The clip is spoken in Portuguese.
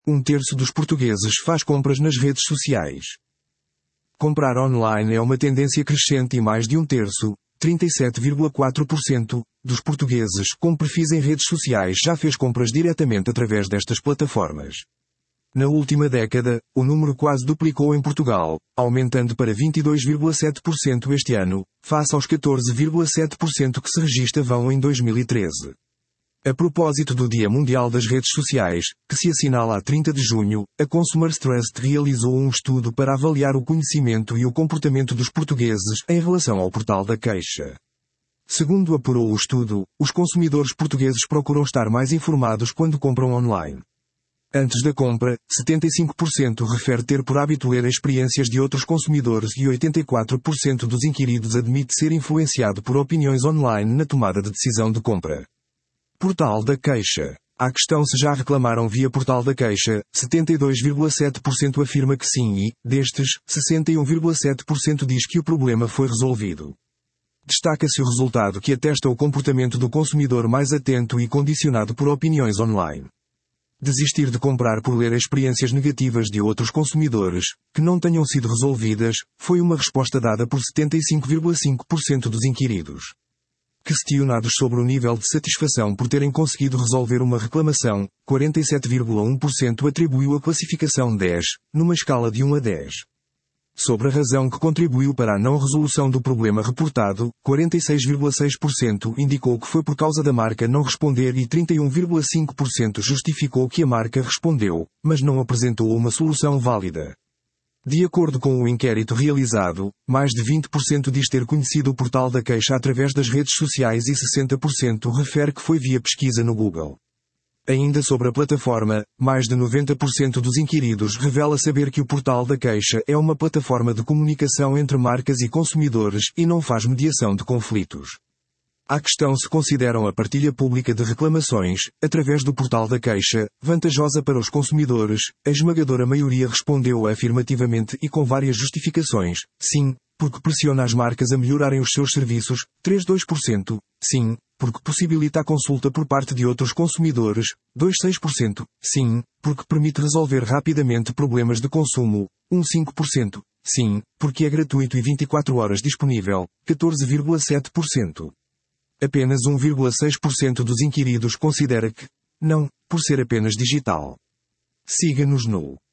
Um terço dos portugueses faz compras nas redes sociais. Comprar online é uma tendência crescente e mais de um terço, 37,4%, dos portugueses com perfis em redes sociais já fez compras diretamente através destas plataformas. Na última década, o número quase duplicou em Portugal, aumentando para 22,7% este ano, face aos 14,7% que se registavam em 2013. A propósito do Dia Mundial das Redes Sociais, que se assinala a 30 de junho, a Consumer Trust realizou um estudo para avaliar o conhecimento e o comportamento dos portugueses em relação ao portal da queixa. Segundo apurou o estudo, os consumidores portugueses procuram estar mais informados quando compram online. Antes da compra, 75% refere ter por hábito ler experiências de outros consumidores e 84% dos inquiridos admite ser influenciado por opiniões online na tomada de decisão de compra. Portal da queixa. À questão se já reclamaram via portal da queixa, 72,7% afirma que sim e, destes, 61,7% diz que o problema foi resolvido. Destaca-se o resultado que atesta o comportamento do consumidor mais atento e condicionado por opiniões online. Desistir de comprar por ler experiências negativas de outros consumidores, que não tenham sido resolvidas, foi uma resposta dada por 75,5% dos inquiridos. Questionados sobre o nível de satisfação por terem conseguido resolver uma reclamação, 47,1% atribuiu a classificação 10, numa escala de 1 a 10. Sobre a razão que contribuiu para a não resolução do problema reportado, 46,6% indicou que foi por causa da marca não responder e 31,5% justificou que a marca respondeu, mas não apresentou uma solução válida. De acordo com o inquérito realizado, mais de 20% diz ter conhecido o portal da queixa através das redes sociais e 60% refere que foi via pesquisa no Google. Ainda sobre a plataforma, mais de 90% dos inquiridos revela saber que o portal da queixa é uma plataforma de comunicação entre marcas e consumidores e não faz mediação de conflitos. À questão se consideram a partilha pública de reclamações, através do portal da queixa, vantajosa para os consumidores, a esmagadora maioria respondeu afirmativamente e com várias justificações, sim, porque pressiona as marcas a melhorarem os seus serviços, 3,2%, sim, porque possibilita a consulta por parte de outros consumidores, 2,6%, sim, porque permite resolver rapidamente problemas de consumo, 1,5%, sim, porque é gratuito e 24 horas disponível, 14,7%. Apenas 1,6% dos inquiridos considera que não, por ser apenas digital. Siga-nos no